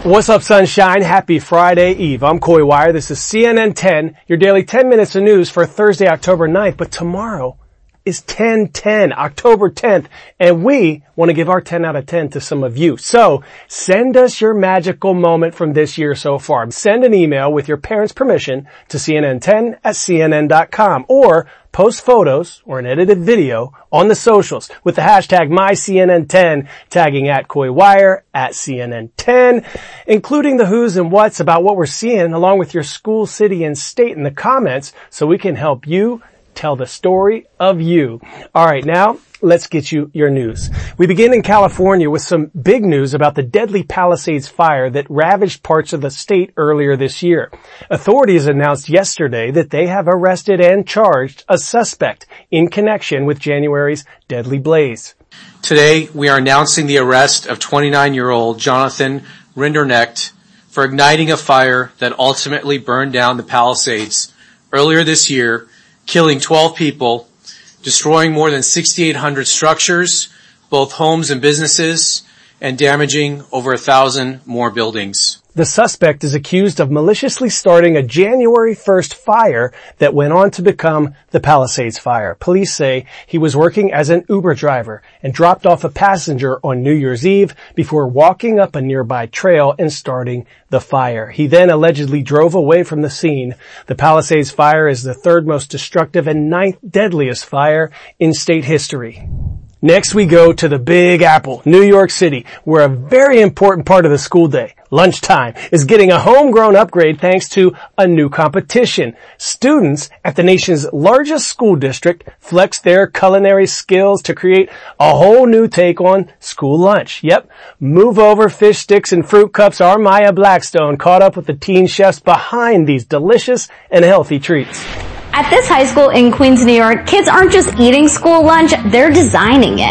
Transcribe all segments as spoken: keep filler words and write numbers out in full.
What's up, sunshine? Happy Friday Eve. I'm Coy Wire. This is C N N ten, your daily ten minutes of news for Thursday, October ninth. But tomorrow is ten ten, October tenth, and we want to give our ten out of ten to some of you. So send us your magical moment from this year so far. Send an email with your parents' permission to C N N ten at C N N dot com or post photos or an edited video on the socials with the hashtag my C N N ten, tagging at Coy Wire, at C N N ten, including the who's and what's about what we're seeing, along with your school, city, and state in the comments so we can help you tell the story of you. All right, now let's get you your news. We begin in California with some big news about the deadly Palisades fire that ravaged parts of the state earlier this year. Authorities announced yesterday that they have arrested and charged a suspect in connection with January's deadly blaze. Today, we are announcing the arrest of twenty-nine-year-old Jonathan Rinderknecht for igniting a fire that ultimately burned down the Palisades earlier this year, killing twelve people, destroying more than sixty-eight hundred structures, both homes and businesses, and damaging over a thousand more buildings. The suspect is accused of maliciously starting a January first fire that went on to become the Palisades fire. Police say he was working as an Uber driver and dropped off a passenger on New Year's Eve before walking up a nearby trail and starting the fire. He then allegedly drove away from the scene. The Palisades fire is the third most destructive and ninth deadliest fire in state history. Next we go to the Big Apple, New York City, where a very important part of the school day, lunchtime, is getting a homegrown upgrade thanks to a new competition. Students at the nation's largest school district flexed their culinary skills to create a whole new take on school lunch. Yep, move over fish sticks and fruit cups. Our Maya Blackstone caught up with the teen chefs behind these delicious and healthy treats. At this high school in Queens, New York, kids aren't just eating school lunch, they're designing it.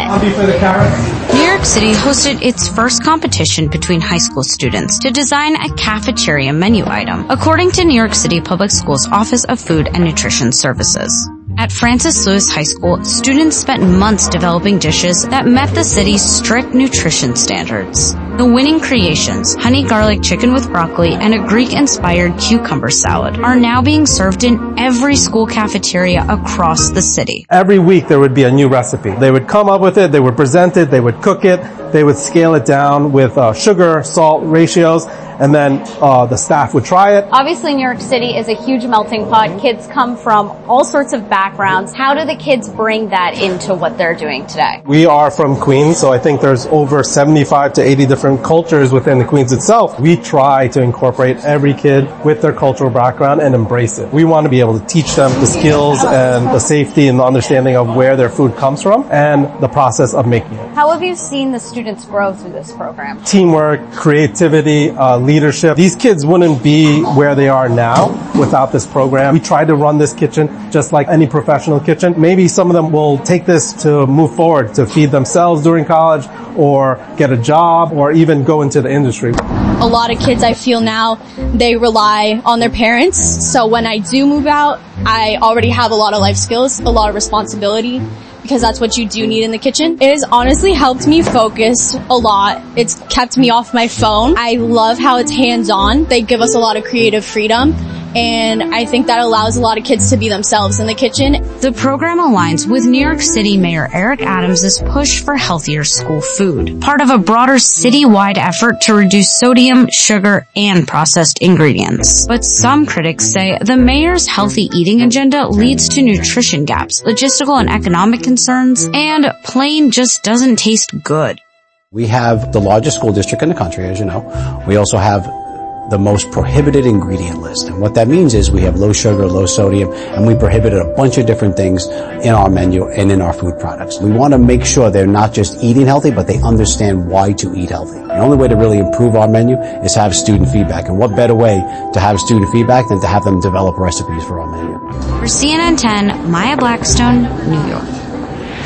New York City hosted its first competition between high school students to design a cafeteria menu item, according to New York City Public Schools Office of Food and Nutrition Services. At Francis Lewis High School, students spent months developing dishes that met the city's strict nutrition standards. The winning creations, honey garlic chicken with broccoli and a Greek-inspired cucumber salad, are now being served in every school cafeteria across the city. Every week there would be a new recipe. They would come up with it, they would present it, they would cook it, they would scale it down with uh, sugar, salt ratios, and then uh, the staff would try it. Obviously, New York City is a huge melting pot. Kids come from all sorts of backgrounds. How do the kids bring that into what they're doing today? We are from Queens, so I think there's over seventy-five to eighty different cultures within the Queens itself. We try to incorporate every kid with their cultural background and embrace it. We want to be able to teach them the skills and the safety and the understanding of where their food comes from and the process of making it. How have you seen the students grow through this program? Teamwork, creativity, uh, leadership. These kids wouldn't be where they are now without this program. We try to run this kitchen just like any professional kitchen. Maybe some of them will take this to move forward, to feed themselves during college or get a job or even go into the industry. A lot of kids I feel now, they rely on their parents. So when I do move out, I already have a lot of life skills, a lot of responsibility, because that's what you do need in the kitchen. It has honestly helped me focus a lot. It's kept me off my phone. I love how it's hands-on. They give us a lot of creative freedom, and I think that allows a lot of kids to be themselves in the kitchen. The program aligns with New York City Mayor Eric Adams' push for healthier school food, part of a broader citywide effort to reduce sodium, sugar, and processed ingredients. But some critics say the mayor's healthy eating agenda leads to nutrition gaps, logistical and economic concerns, and plain just doesn't taste good. We have the largest school district in the country, as you know. We also have the most prohibited ingredient list. And what that means is we have low sugar, low sodium, and we prohibited a bunch of different things in our menu and in our food products. We want to make sure they're not just eating healthy, but they understand why to eat healthy. The only way to really improve our menu is to have student feedback. And what better way to have student feedback than to have them develop recipes for our menu? For C N N ten, Maya Blackstone, New York.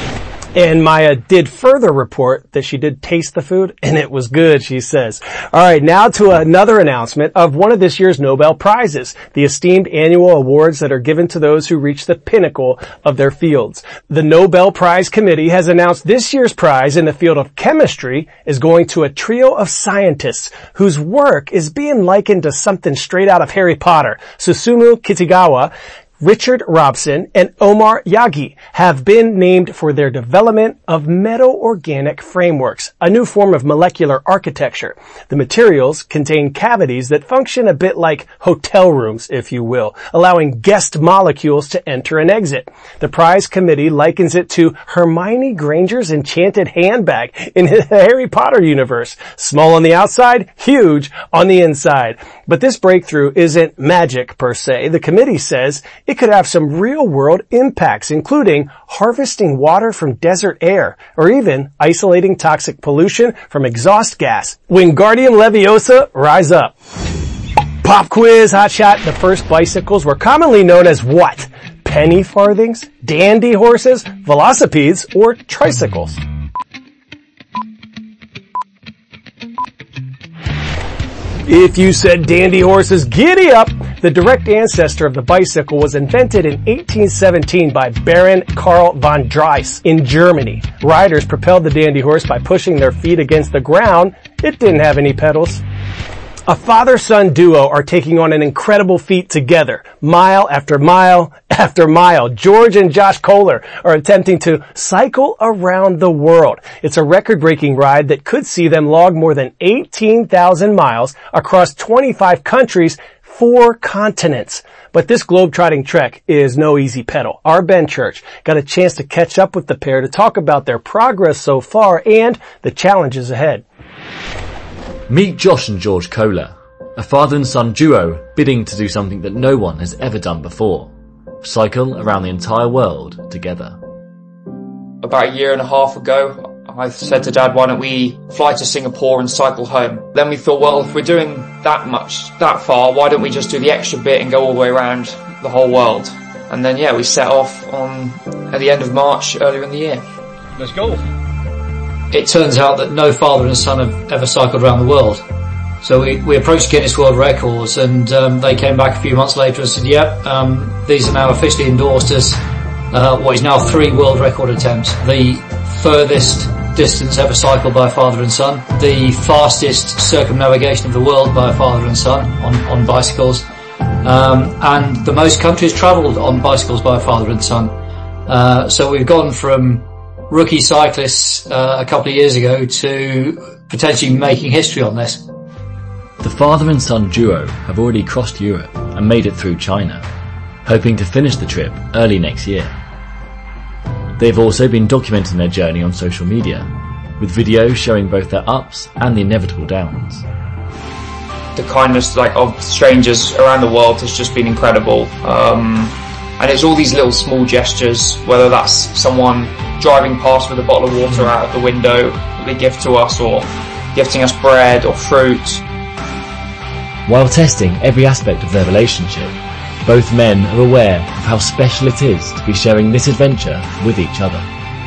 And Maya did further report that she did taste the food, and it was good, she says. All right, now to another announcement of one of this year's Nobel Prizes, the esteemed annual awards that are given to those who reach the pinnacle of their fields. The Nobel Prize Committee has announced this year's prize in the field of chemistry is going to a trio of scientists whose work is being likened to something straight out of Harry Potter. Susumu Kitagawa, Richard Robson, and Omar Yagi have been named for their development of meta-organic frameworks, a new form of molecular architecture. The materials contain cavities that function a bit like hotel rooms, if you will, allowing guest molecules to enter and exit. The prize committee likens it to Hermione Granger's enchanted handbag in the Harry Potter universe. Small on the outside, huge on the inside. But this breakthrough isn't magic per se. The committee says it could have some real-world impacts, including harvesting water from desert air, or even isolating toxic pollution from exhaust gas. Wingardium Leviosa, rise up. Pop quiz, hotshot. The first bicycles were commonly known as what? Penny farthings, dandy horses, velocipedes, or tricycles? If you said dandy horses, giddy up! The direct ancestor of the bicycle was invented in eighteen seventeen by Baron Karl von Drais in Germany. Riders propelled the dandy horse by pushing their feet against the ground. It didn't have any pedals. A father-son duo are taking on an incredible feat together. Mile after mile after mile, George and Josh Kohler are attempting to cycle around the world. It's a record-breaking ride that could see them log more than eighteen thousand miles across twenty-five countries, four continents. But this globe-trotting trek is no easy pedal. Our Ben Church got a chance to catch up with the pair to talk about their progress so far and the challenges ahead. Meet Josh and George Kohler, a father and son duo bidding to do something that no one has ever done before. Cycle around the entire world together. About a year and a half ago, I said to Dad, why don't we fly to Singapore and cycle home? Then we thought, well, if we're doing that much, that far, why don't we just do the extra bit and go all the way around the whole world? And then, yeah, we set off on at the end of March earlier in the year. Let's go. It turns out that no father and son have ever cycled around the world. So we, we approached Guinness World Records, and um, they came back a few months later and said, yep, yeah, um, these are now officially endorsed as uh, what is now three world record attempts. The furthest distance ever cycled by a father and son, the fastest circumnavigation of the world by a father and son on, on bicycles, um, and the most countries travelled on bicycles by a father and son. Uh, so we've gone from rookie cyclists uh, a couple of years ago to potentially making history on this. The father and son duo have already crossed Europe and made it through China, hoping to finish the trip early next year. They've also been documenting their journey on social media, with videos showing both their ups and the inevitable downs. The kindness like of strangers around the world has just been incredible. Um, and it's all these little small gestures, whether that's someone driving past with a bottle of water out of the window, they gift to us, or gifting us bread or fruit. While testing every aspect of their relationship, both men are aware of how special it is to be sharing this adventure with each other.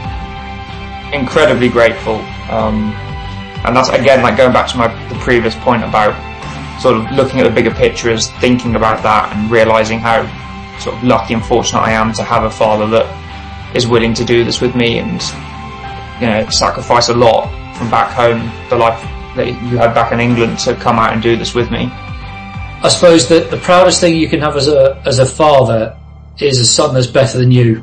Incredibly grateful, um, and that's again like going back to my the previous point about sort of looking at the bigger picture, is thinking about that and realising how sort of lucky and fortunate I am to have a father that is willing to do this with me, and you know, sacrifice a lot from back home, the life that you had back in England, to come out and do this with me. I suppose that the proudest thing you can have as a as a father is a son that's better than you.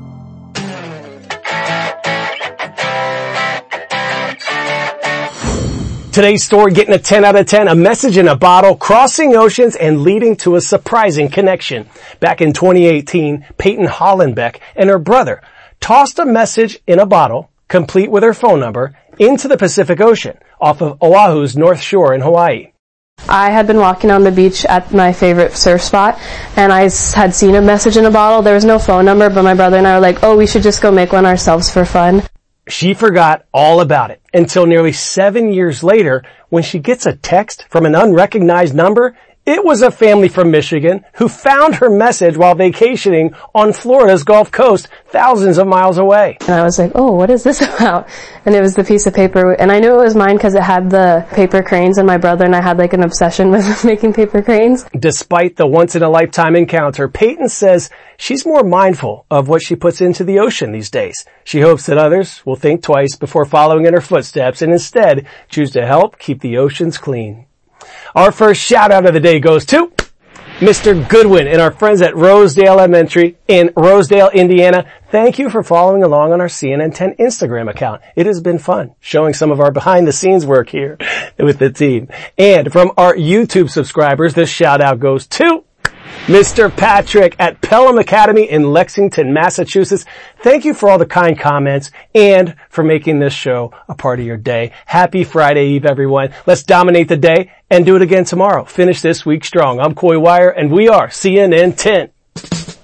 Today's story getting a ten out of ten, a message in a bottle, crossing oceans and leading to a surprising connection. Back in twenty eighteen, Peyton Hollenbeck and her brother tossed a message in a bottle, complete with her phone number, into the Pacific Ocean off of Oahu's North Shore in Hawaii. I had been walking on the beach at my favorite surf spot, and I had seen a message in a bottle. There was no phone number, but my brother and I were like, oh, we should just go make one ourselves for fun. She forgot all about it until nearly seven years later when she gets a text from an unrecognized number It was a family from Michigan who found her message while vacationing on Florida's Gulf Coast, thousands of miles away. And I was like, oh, what is this about? And it was the piece of paper, and I knew it was mine because it had the paper cranes, and my brother and I had like an obsession with making paper cranes. Despite the once-in-a-lifetime encounter, Peyton says she's more mindful of what she puts into the ocean these days. She hopes that others will think twice before following in her footsteps and instead choose to help keep the oceans clean. Our first shout out of the day goes to Mister Goodwin and our friends at Rosedale Elementary in Rosedale, Indiana. Thank you for following along on our C N N ten Instagram account. It has been fun showing some of our behind the scenes work here with the team. And from our YouTube subscribers, this shout out goes to Mister Patrick at Pelham Academy in Lexington, Massachusetts. Thank you for all the kind comments and for making this show a part of your day. Happy Friday Eve, everyone. Let's dominate the day and do it again tomorrow. Finish this week strong. I'm Coy Wire, and we are C N N ten.